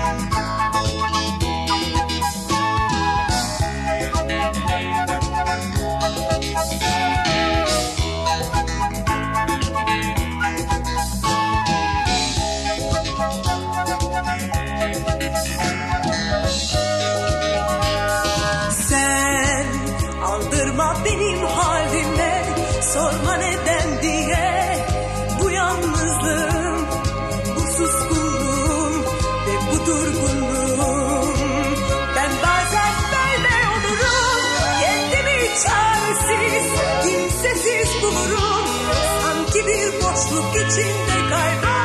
Benim halime sorma neden diye, bu yalnızlığım, bu suskunluğum ve bu durgunluğum. Ben bazen böyle olurum, kendimi çaresiz, kimsesiz bulurum. Sanki bir boşluk içinde kaybolur.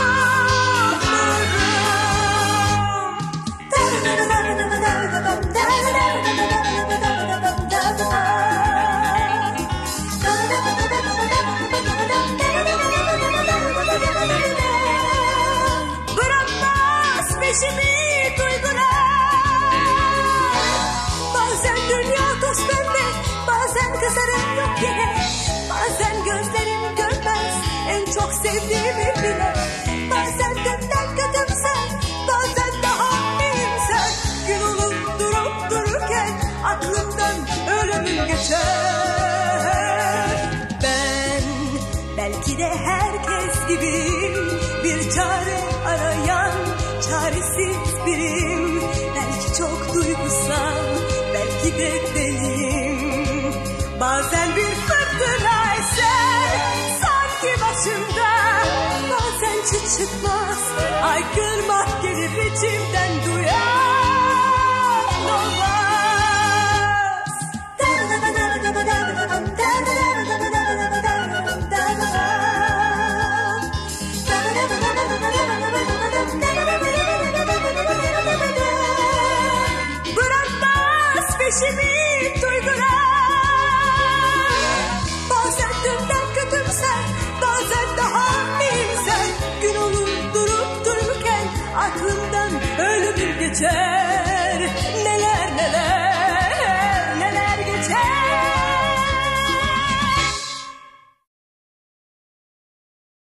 Peşimi duygular. Bazen dünya dost bende, bazen kızarım yok yine. Bazen gözlerim görmez en çok sevdiğimi bile. Bazen dünden kötümser, bazen daha iyimser. Gün olup durup dururken aklımdan ölümüm geçer. Ben belki de herkes gibi bir çare arayan çaresiz birim. Belki çok duygusal, belki de deliyim. Bazen bir fırtına eser sanki başımda. Bazen çıt çıkmaz, aykırmak gelir içim.